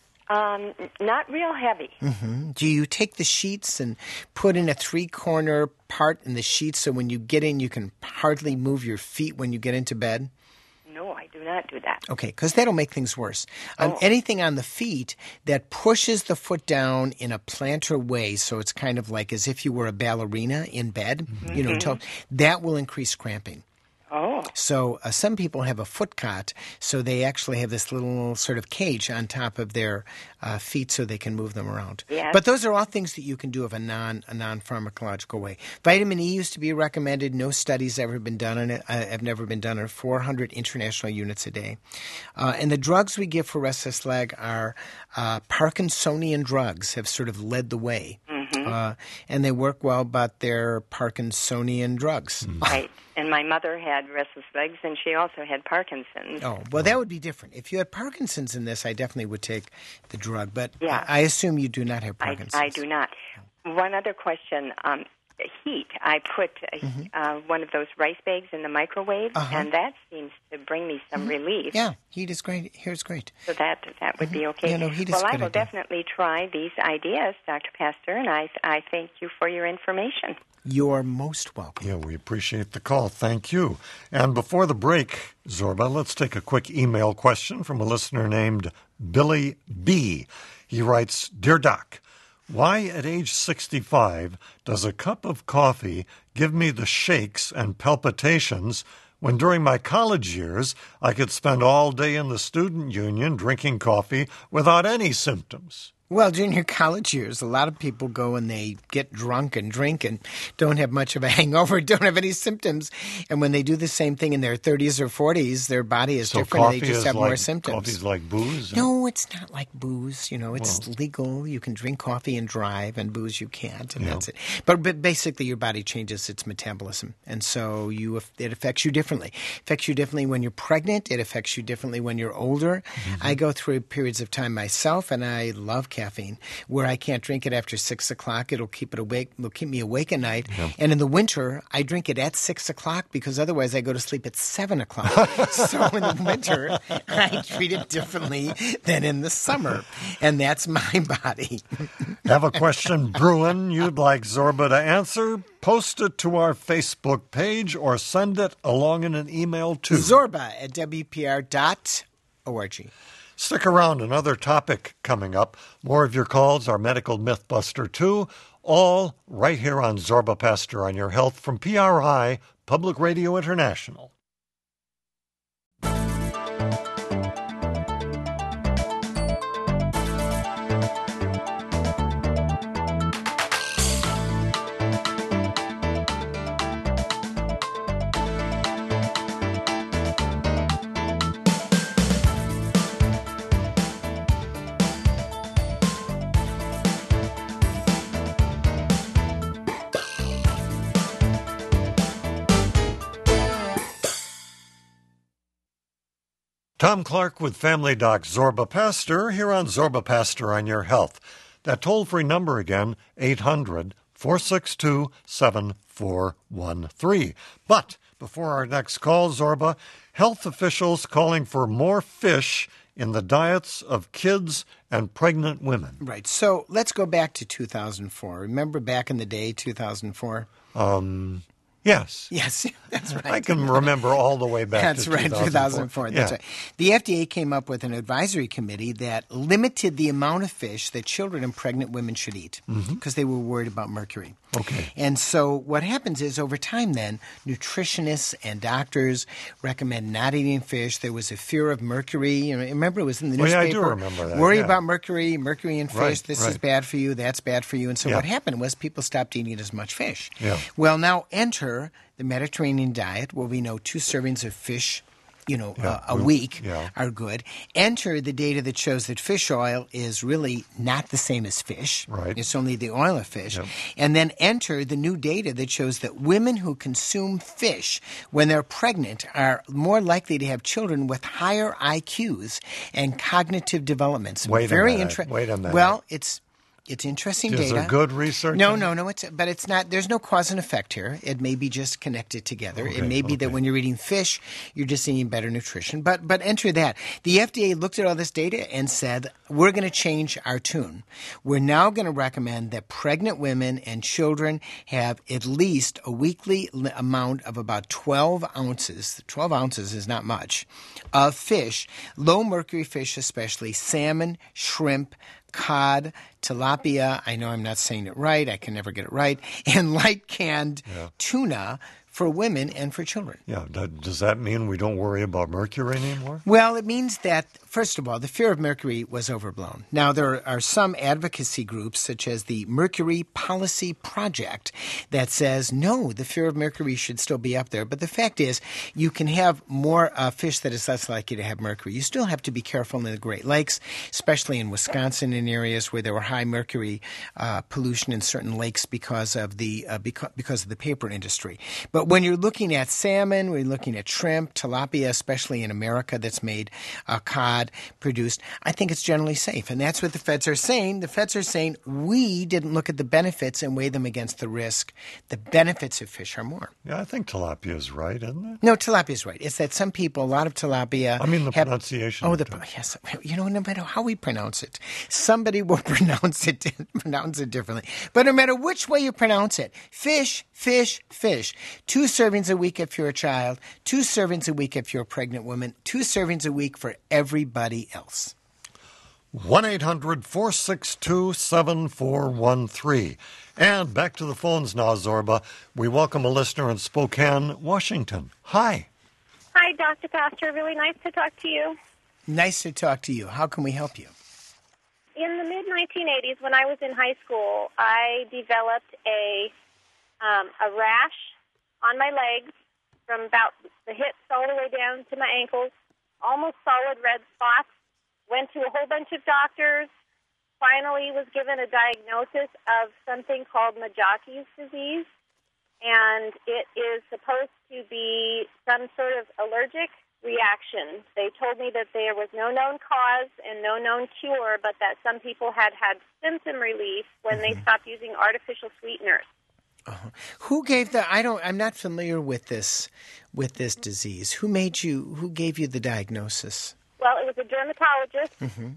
Um, not real heavy. Mm-hmm. Do you take the sheets and put in a three-corner part in the sheets so when you get in you can hardly move your feet when you get into bed? No, I do not not do that. Okay, because that'll make things worse. Um, Oh. Anything on the feet that pushes the foot down in a plantar way, so it's kind of like as if you were a ballerina in bed, you know, to, that will increase cramping. Oh. So uh, some people have a foot cot, so they actually have this little sort of cage on top of their uh, feet so they can move them around. Yes. But those are all things that you can do of a non a non-pharmacological way. Vitamin E used to be recommended. No studies ever been done on it. I, have never been done on four hundred international units a day. Uh, and the drugs we give for restless leg are uh, Parkinsonian drugs have sort of led the way. Mm-hmm. Uh, and they work well, but they're Parkinsonian drugs. Right. And my mother had restless legs, and she also had Parkinson's. Oh, well, that would be different. If you had Parkinson's in this, I definitely would take the drug. But Yeah. I, I assume you do not have I, Parkinson's. I do not. One other question. Um, heat. I put uh, Mm-hmm. uh, one of those rice bags in the microwave, Uh-huh. and that seems to bring me some relief. Yeah, heat is great. Here's great. So that that would be okay. Yeah, no, heat is well, a I good will idea. definitely try these ideas, Doctor Pastor, and I I thank you for your information. You're most welcome. Yeah, we appreciate the call. Thank you. And before the break, Zorba, let's take a quick email question from a listener named Billy B. He writes, Dear Doc, why at age sixty-five does a cup of coffee give me the shakes and palpitations when during my college years I could spend all day in the student union drinking coffee without any symptoms? Well, during your college years, a lot of people go and they get drunk and drink and don't have much of a hangover, don't have any symptoms. And when they do the same thing in their thirties or forties, their body is So different. coffee They just is have like, more symptoms. Coffee's like booze? No, it's not like booze. You know, it's legal. You can drink coffee and drive, and booze you can't, and Yeah. that's it. But, but basically, your body changes its metabolism, and so you it affects you differently. It affects you differently when you're pregnant. It affects you differently when you're older. Mm-hmm. I go through periods of time myself, and I love caffeine, where I can't drink it after six o'clock. It'll keep it awake. It'll keep me awake at night. And in the winter, I drink it at six o'clock because otherwise I go to sleep at seven o'clock. So in the winter, I treat it differently than in the summer, and that's my body. Have a question brewing you'd like Zorba to answer? Post it to our Facebook page or send it along in an email to Zorba at W P R dot org. Stick around, another topic coming up. More of your calls, our Medical Mythbuster too, all right here on Zorba Pastor on Your Health from P R I, Public Radio International. Tom Clark with Family Doc Zorba Pastor here on Zorba Pastor on Your Health. That toll-free number again, eight hundred, four six two, seven four one three. But before our next call, Zorba, health officials calling for more fish in the diets of kids and pregnant women. Right. So let's go back to two thousand four. Remember back in the day, two thousand four? Um, yes. Yes, that's right. I can remember all the way back That's to right, two thousand four. two thousand four. That's Yeah. right. The F D A came up with an advisory committee that limited the amount of fish that children and pregnant women should eat because they were worried about mercury. Okay. And so what happens is over time then, nutritionists and doctors recommend not eating fish. There was a fear of mercury. You know, remember, it was in the Oh, yeah, newspaper. I do remember that, Worry yeah. about mercury, mercury in fish. Right, this is right. bad for you. That's bad for you. And so Yeah. what happened was people stopped eating as much fish. Yeah. Well, now enter the Mediterranean diet, where we know two servings of fish, you know, Yeah, uh, a we- week yeah. are good. Enter the data that shows that fish oil is really not the same as fish. Right. It's only the oil of fish. Yep. And then enter the new data that shows that women who consume fish when they're pregnant are more likely to have children with higher I Qs and cognitive developments. Wait a Very minute. inter- Wait a minute. Well, it's It's interesting Is data. there good research? No, on no, it? no. It's but it's not. There's no cause and effect here. It may be just connected together. Okay, it may be okay. that when you're eating fish, you're just eating better nutrition. But but enter that. The F D A looked at all this data and said we're going to change our tune. We're now going to recommend that pregnant women and children have at least a weekly li- amount of about twelve ounces. twelve ounces is not much of fish, low mercury fish, especially salmon, shrimp, cod, tilapia, I know I'm not saying it right, I can never get it right, and light canned Yeah. tuna for women and for children. Yeah. That, does that mean we don't worry about mercury anymore? Well, it means that, first of all, the fear of mercury was overblown. Now, there are some advocacy groups, such as the Mercury Policy Project, that says, no, the fear of mercury should still be up there. But the fact is, you can have more uh, fish that is less likely to have mercury. You still have to be careful in the Great Lakes, especially in Wisconsin, in areas where there were high mercury uh, pollution in certain lakes because of the uh, beca- because of the paper industry. But when you're looking at salmon, when you're looking at shrimp, tilapia, especially in America that's made uh, cod produced, I think it's generally safe. And that's what the feds are saying. The feds are saying we didn't look at the benefits and weigh them against the risk. The benefits of fish are more. Yeah, I think tilapia is right, isn't it? No, tilapia is right. It's that some people, a lot of tilapia. I mean the have, pronunciation. Oh, of the it. yes. You know, no matter how we pronounce it, somebody will pronounce it pronounce it differently. But no matter which way you pronounce it, fish, fish, fish. Two servings a week if you're a child. Two servings a week if you're a pregnant woman. Two servings a week for everybody else. one eight hundred four six two seven four one three. And back to the phones now, Zorba. We welcome a listener in Spokane, Washington. Hi. Hi, Doctor Pastor. Really nice to talk to you. Nice to talk to you. How can we help you? In the mid nineteen eighties, when I was in high school, I developed a um, a rash on my legs from about the hips all the way down to my ankles, almost solid red spots. Went to a whole bunch of doctors. Finally was given a diagnosis of something called Majaki's disease, and it is supposed to be some sort of allergic reaction. They told me that there was no known cause and no known cure, but that some people had had symptom relief when mm-hmm. they stopped using artificial sweeteners. Uh-huh. Who gave the? I don't. I'm not familiar with this with this disease. Who made you? Who gave you the diagnosis? Well, it was a dermatologist, mm-hmm.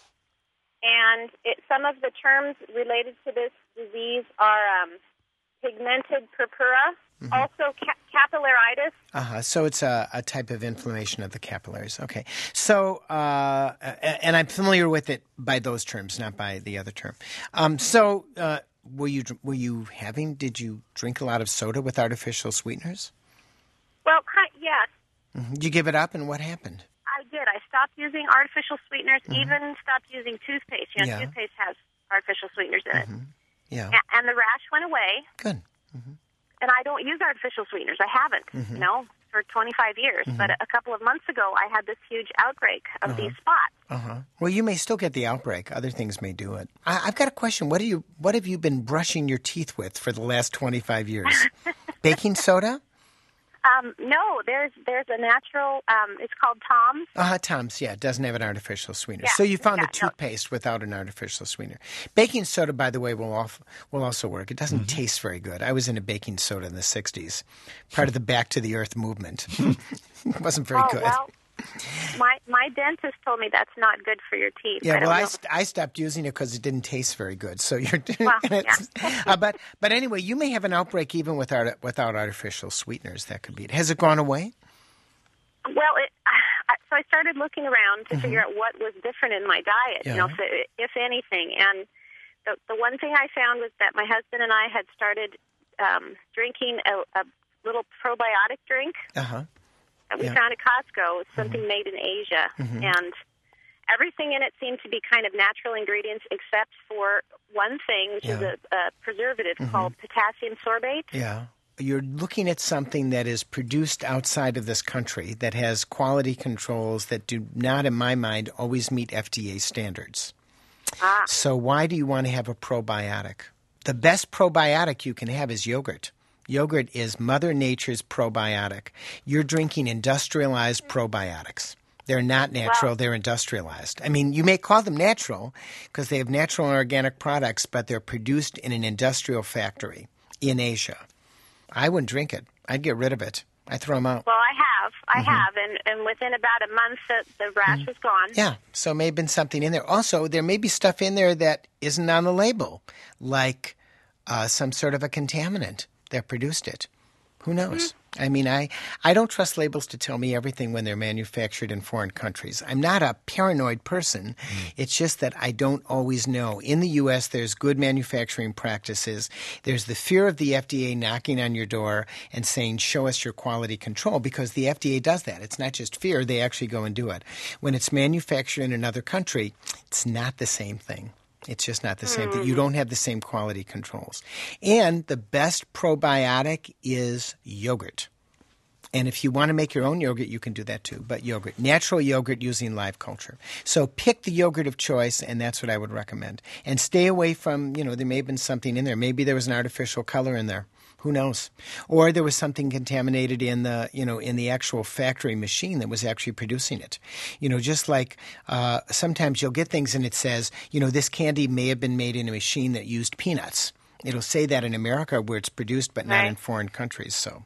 and it, some of the terms related to this disease are um, pigmented purpura, mm-hmm. also ca- capillaritis. Uh-huh. So it's a, a type of inflammation of the capillaries. Okay. So, uh, and I'm familiar with it by those terms, not by the other term. Um, so, uh, were you were you having? Did you drink a lot of soda with artificial sweeteners? Well, yes. Mm-hmm. Did you give it up, and what happened? I did. I stopped using artificial sweeteners, mm-hmm. even stopped using toothpaste. You know, yeah. toothpaste has artificial sweeteners in mm-hmm. it. Yeah. A- and the rash went away. Good. Mm-hmm. And I don't use artificial sweeteners. I haven't, mm-hmm. you know, for twenty-five years. Mm-hmm. But a couple of months ago, I had this huge outbreak of uh-huh. these spots. Uh-huh. Well, you may still get the outbreak. Other things may do it. I- I've got a question. What do you? What have you been brushing your teeth with for the last twenty-five years? Baking soda? Um, no, there's there's a natural. Um, it's called Tom's. Uh-huh, Tom's, yeah, it doesn't have an artificial sweetener. Yeah, so you found yeah, a toothpaste no. without an artificial sweetener. Baking soda, by the way, will off, will also work. It doesn't mm-hmm. taste very good. I was into baking soda in the sixties, part of the Back to the Earth movement. It wasn't very oh, good. Well, my my dentist told me that's not good for your teeth. Yeah, I well, I, know. st- I stopped using it because it didn't taste very good. So you're well, yeah. uh, but but anyway, you may have an outbreak even without without artificial sweeteners. That could be it. Has it gone away? Well, it, I, so I started looking around to mm-hmm. figure out what was different in my diet, yeah. you know, if, if anything. And the the one thing I found was that my husband and I had started um, drinking a, a little probiotic drink. Uh-huh. That we yeah. found at Costco. It's something mm-hmm. made in Asia. Mm-hmm. And everything in it seemed to be kind of natural ingredients except for one thing, which yeah. is a, a preservative mm-hmm. called potassium sorbate. Yeah. You're looking at something that is produced outside of this country that has quality controls that do not, in my mind, always meet F D A standards. Ah. So why do you want to have a probiotic? The best probiotic you can have is yogurt. Yogurt is Mother Nature's probiotic. You're drinking industrialized probiotics. They're not natural. Well, they're industrialized. I mean, you may call them natural because they have natural and organic products, but they're produced in an industrial factory in Asia. I wouldn't drink it. I'd get rid of it. I'd throw them out. well, I have. I Mm-hmm. have. And, and within about a month, the, the rash is gone. Yeah, so may have been something in there. Also, there may be stuff in there that isn't on the label, like uh, some sort of a contaminant that produced it. Who knows? I mean, I, I don't trust labels to tell me everything when they're manufactured in foreign countries. I'm not a paranoid person. It's just that I don't always know. In the U S, there's good manufacturing practices. There's the fear of the F D A knocking on your door and saying, show us your quality control, because the F D A does that. It's not just fear. They actually go and do it. When it's manufactured in another country, it's not the same thing. It's just not the same thing. You don't have the same quality controls. And the best probiotic is yogurt. And if you want to make your own yogurt, you can do that too. But yogurt, natural yogurt using live culture. So pick the yogurt of choice, and that's what I would recommend. And stay away from, you know, there may have been something in there. Maybe there was an artificial color in there. Who knows? Or there was something contaminated in the, you know, in the actual factory machine that was actually producing it. You know, just like uh, sometimes you'll get things and it says, you know, this candy may have been made in a machine that used peanuts. It'll say that in America where it's produced, but not Right. in foreign countries. So,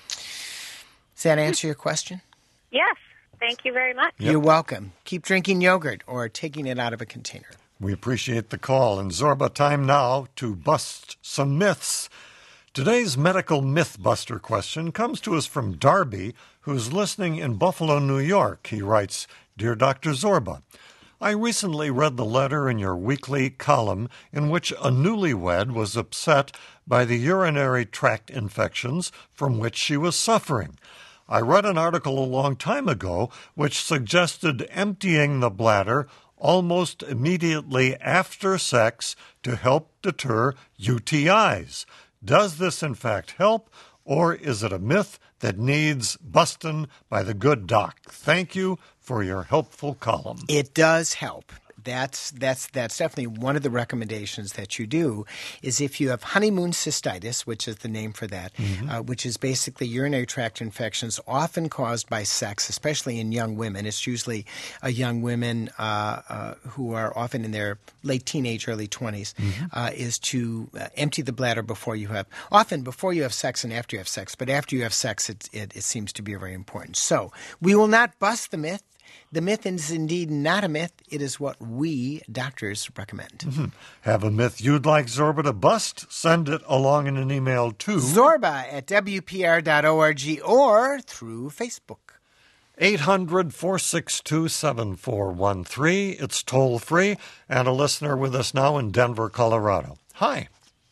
does that answer your question? Yes. Thank you very much. You're welcome. Keep drinking yogurt or taking it out of a container. We appreciate the call. And Zorba, time now to bust some myths. Today's medical myth-buster question comes to us from Darby, who's listening in Buffalo, New York. He writes, Dear Doctor Zorba, I recently read the letter in your weekly column in which a newlywed was upset by the urinary tract infections from which she was suffering. I read an article a long time ago which suggested emptying the bladder almost immediately after sex to help deter U T Is. Does this in fact help, or is it a myth that needs bustin' by the good doc? Thank you for your helpful column. It does help. That's that's that's definitely one of the recommendations that you do is if you have honeymoon cystitis, which is the name for that, mm-hmm. uh, which is basically urinary tract infections often caused by sex, especially in young women. It's usually uh, young women uh, uh, who are often in their late teenage, early twenties, mm-hmm. uh, is to uh, empty the bladder before you have, often before you have sex and after you have sex, but after you have sex, it, it, it seems to be very important. So we will not bust the myth. The myth is indeed not a myth. It is what we doctors recommend. Mm-hmm. Have a myth you'd like Zorba to bust? Send it along in an email to Zorba at W P R dot org or through Facebook. eight hundred, four six two, seven four one three. It's toll free. And a listener with us now in Denver, Colorado. Hi.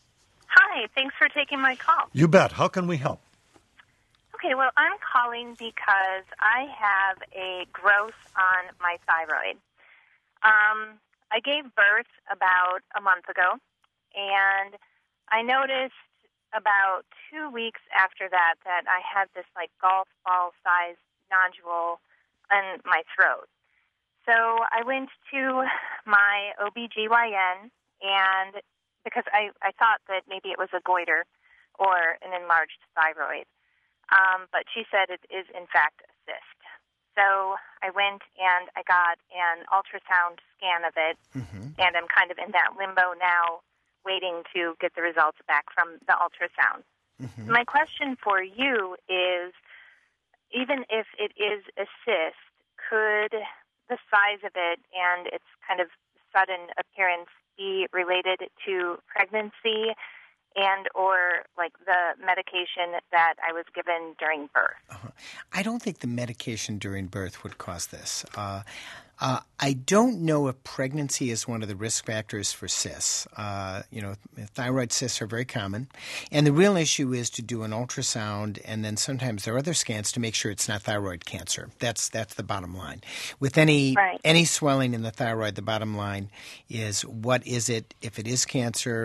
Hi. Thanks for taking my call. You bet. How can we help? Okay, well, I'm calling because I have a growth on my thyroid. Um, I gave birth about a month ago, and I noticed about two weeks after that that I had this, like, golf ball-sized nodule in my throat. So I went to my O B G Y N, and because I, I thought that maybe it was a goiter or an enlarged thyroid. Um, but she said it is, in fact, a cyst. So I went and I got an ultrasound scan of it, mm-hmm. and I'm kind of in that limbo now, waiting to get the results back from the ultrasound. Mm-hmm. My question for you is, even if it is a cyst, could the size of it and its kind of sudden appearance be related to pregnancy and or like the medication that I was given during birth? Uh-huh. I don't think the medication during birth would cause this. Uh, uh, I don't know if pregnancy is one of the risk factors for cysts. Uh, you know, thyroid cysts are very common. And the real issue is to do an ultrasound, and then sometimes there are other scans to make sure it's not thyroid cancer. That's that's the bottom line. With any right. any swelling in the thyroid, the bottom line is what is it? If it is cancer,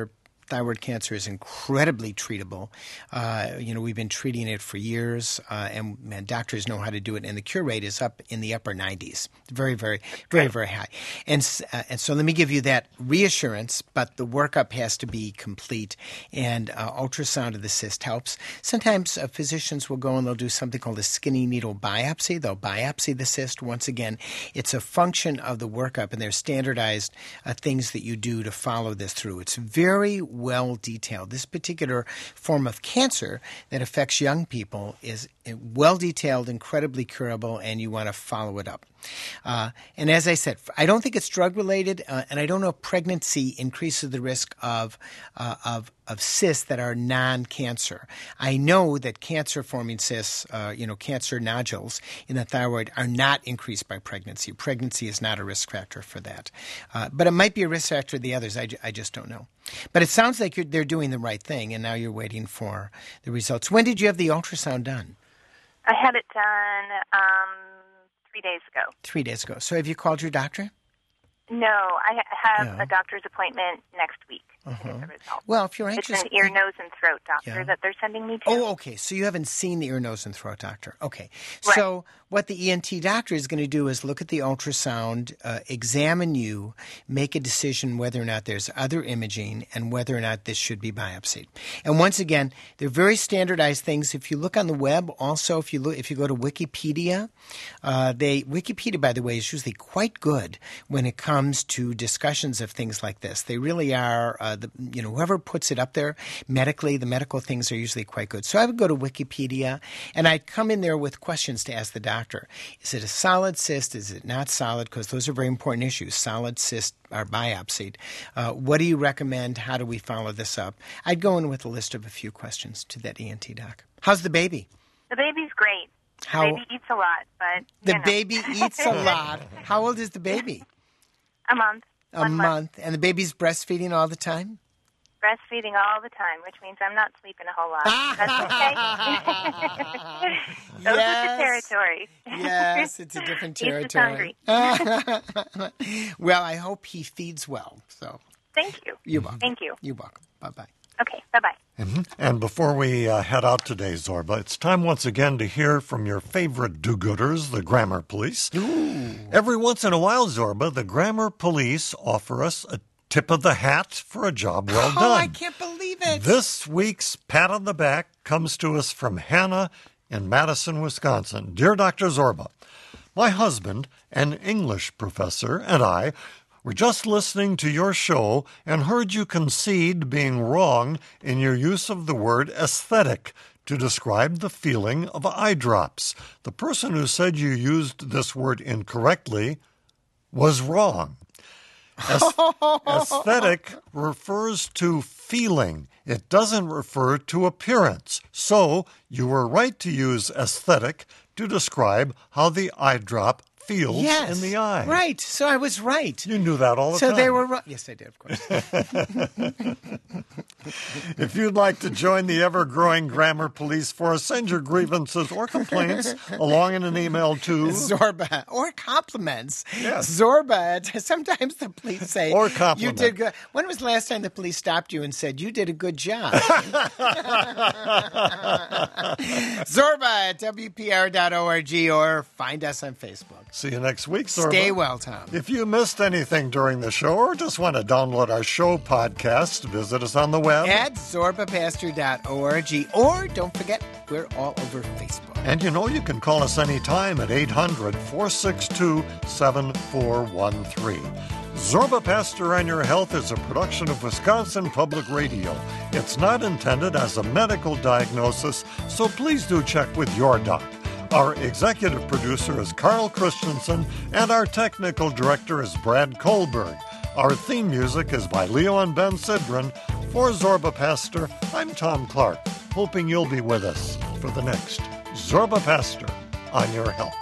thyroid cancer is incredibly treatable. Uh, you know, we've been treating it for years, uh, and, and doctors know how to do it, and the cure rate is up in the upper nineties. Very, very, very, very high. And, uh, and so let me give you that reassurance, but the workup has to be complete, and uh, ultrasound of the cyst helps. Sometimes uh, physicians will go and they'll do something called a skinny needle biopsy. They'll biopsy the cyst. Once again, it's a function of the workup, and there's standardized uh, things that you do to follow this through. It's very well detailed. This particular form of cancer that affects young people is well detailed, incredibly curable, and you want to follow it up. Uh, and as I said, I don't think it's drug-related, uh, and I don't know if pregnancy increases the risk of, uh, of of cysts that are non-cancer. I know that cancer-forming cysts, uh, you know, cancer nodules in the thyroid are not increased by pregnancy. Pregnancy is not a risk factor for that. Uh, but it might be a risk factor of the others. I, I just don't know. But it sounds like you're, they're doing the right thing, and now you're waiting for the results. When did you have the ultrasound done? I had it done um, three days ago. Three days ago. So have you called your doctor? No, I ha- have Yeah. a doctor's appointment next week to Uh-huh. get the results. Well, if you're anxious... It's an ear, nose, and throat doctor Yeah. that they're sending me to. Oh, okay. So you haven't seen the ear, nose, and throat doctor. Okay. Right. So what the E N T doctor is going to do is look at the ultrasound, uh, examine you, make a decision whether or not there's other imaging and whether or not this should be biopsied. And once again, they're very standardized things. If you look on the web, also if you look, if you go to Wikipedia, uh, they Wikipedia, by the way, is usually quite good when it comes to discussions of things like this. They really are. Uh, the you know whoever puts it up there medically, the medical things are usually quite good. So I would go to Wikipedia and I'd come in there with questions to ask the doctor. Is it a solid cyst? Is it not solid? Because those are very important issues. Solid cysts are biopsied. Uh, what do you recommend? How do we follow this up? I'd go in with a list of a few questions to that E N T doc. How's the baby? The baby's great. How, The baby eats a lot, but the you know. baby eats a lot. How old is the baby? A month. A One month. And the baby's breastfeeding all the time? Breastfeeding all the time, which means I'm not sleeping a whole lot. That's okay. Those Yes. are the territory. Yes, it's a different He's just territory. hungry. Well, I hope he feeds well. So Thank you. you're welcome. Thank you. You're welcome. Bye-bye. Okay, bye-bye. Mhm. And before we uh, head out today, Zorba, it's time once again to hear from your favorite do-gooders, the Grammar Police. Ooh. Every once in a while, Zorba, the Grammar Police offer us a tip of the hat for a job well Oh, done. I can't believe it. This week's pat on the back comes to us from Hannah in Madison, Wisconsin. Dear Doctor Zorba, my husband, an English professor, and I were just listening to your show and heard you concede being wrong in your use of the word aesthetic to describe the feeling of eye drops. The person who said you used this word incorrectly was wrong. Aes- aesthetic refers to feeling. It doesn't refer to appearance. So you were right to use aesthetic to describe how the eye drop feels Yes. in the eye. Right. So I was right. You knew that all the so time. they were right. Yes, I did, of course. If you'd like to join the ever-growing Grammar Police Force, send your grievances or complaints along in an email to... Zorba. Or compliments. Yes. Zorba. Sometimes the police say... Or You compliment. did good. When was the last time the police stopped you and said, you did a good job? Zorba at W P R dot org or find us on Facebook. See you next week, Zorba. Stay well, Tom. If you missed anything during the show or just want to download our show podcast, visit us on the web. At zorba pastor dot org. Or don't forget, we're all over Facebook. And you know you can call us anytime at eight hundred, four six two, seven four one three. Zorba Pastor on Your Health is a production of Wisconsin Public Radio. It's not intended as a medical diagnosis, so please do check with your doc. Our executive producer is Carl Christensen, and our technical director is Brad Kohlberg. Our theme music is by Leon Ben Sidran. For Zorba Pastor, I'm Tom Clark, hoping you'll be with us for the next Zorba Pastor on Your Health.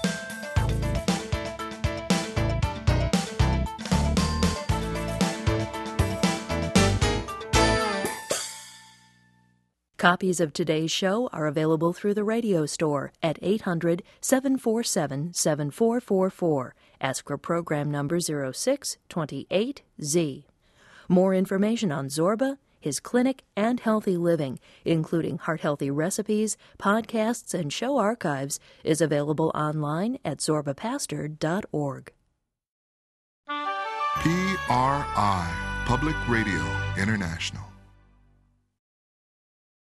Copies of today's show are available through the radio store at eight hundred, seven four seven, seven four four four. Ask for program number zero six two eight Z. More information on Zorba, His clinic and healthy living, including heart-healthy recipes, podcasts, and show archives, is available online at zorba pastor dot org. P R I, Public Radio International.